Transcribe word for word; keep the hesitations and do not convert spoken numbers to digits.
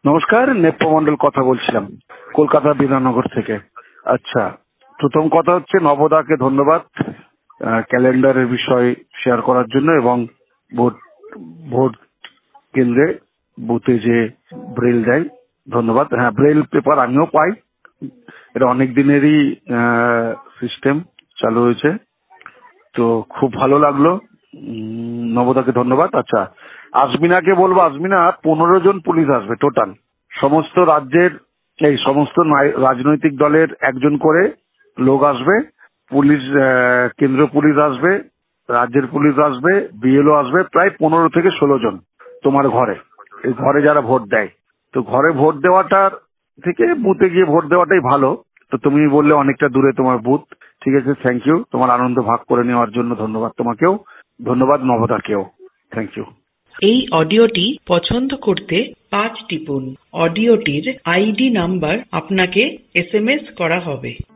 নমস্কার, নেপ্য মন্ডল কথা বলছিলাম কলকাতা বিধাননগর থেকে। আচ্ছা, প্রথম কথা হচ্ছে নবদাকে ধন্যবাদ ক্যালেন্ডারের বিষয় শেয়ার করার জন্য এবং ভোট ভোট কেন্দ্রে বুথে যে ব্রেল দেয়, ধন্যবাদ। হ্যাঁ, ব্রেল পেপার আমিও পাই, এটা অনেক দিনেরই সিস্টেম চালু হয়েছে, তো খুব ভালো লাগলো। নবদাকে ধন্যবাদ। আচ্ছা, আজমিনাকে বলবো, আজমিনা পনেরো জন পুলিশ আসবে টোটাল, সমস্ত রাজ্যের এই সমস্ত রাজনৈতিক দলের একজন করে লোক আসবে, পুলিশ কেন্দ্রীয় পুলিশ আসবে, রাজ্যের পুলিশ আসবে, বিএলও আসবে, প্রায় পনেরো থেকে ষোলো জন তোমার ঘরে, এই ঘরে যারা ভোট দেয়। তো ঘরে ভোট দেওয়াটার থেকে বুথে গিয়ে ভোট দেওয়াটাই ভালো। তো তুমি বললে অনেকটা দূরে তোমার বুথ, ঠিক আছে, থ্যাংক ইউ। তোমার আনন্দ ভাগ করে নেওয়ার জন্য ধন্যবাদ তোমাকেও, ধন্যবাদ নবদাকেও, থ্যাংক ইউ। এই অডিওটি পছন্দ করতে পাঁচ টিপুন। অডিওটির আইডি নাম্বার আপনাকে এস এম এস করা হবে।